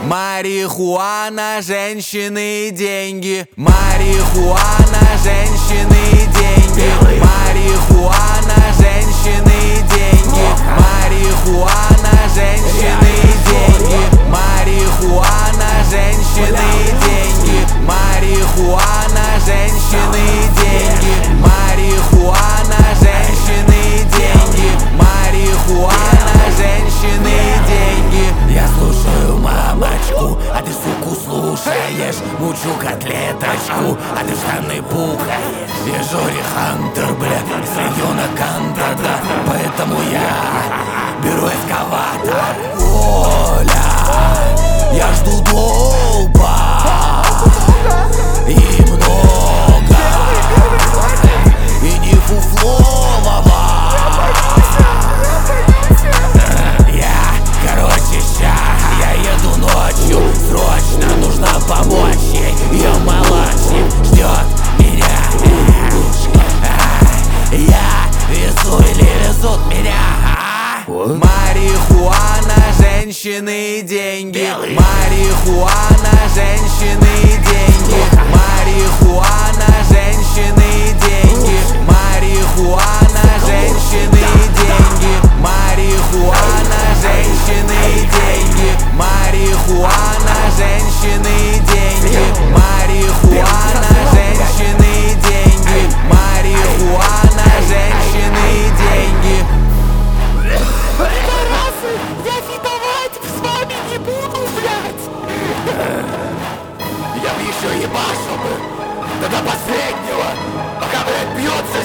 Марихуана, женщины и деньги. Марихуана, женщины и деньги. Марихуана, женщины и деньги. Марихуана, женщины и деньги. Марихуана, женщины и деньги. Марихуана, женщины и деньги. Марихуана, женщины и деньги. Марихуана, женщины и деньги. Я слушаю мамочку, а ты суку слушаешь. Мучу котлеточку, а ты штаны пухаешь. Я Жори Хантер, бля, из района Кантата. Поэтому я беру эскаватор. Оля, я жду долба и много, и не фуфлового. Я еду ночью, срочно нужно помочь ей. Ее молочник ждет меня. Я везу или везут меня? Марихуана, женщины и деньги. Марихуана, женщины и деньги. Марихуана, женщины и деньги. Марихуана, женщины и деньги. Марихуана, женщины и деньги. Марихуана, женщины и деньги. Марихуана, женщины и деньги. Марихуана, женщины и деньги. Пидорасы, я фитовать с вами не буду, блядь! Я бы еще ебашил бы, да до последнего, пока, блядь, бьется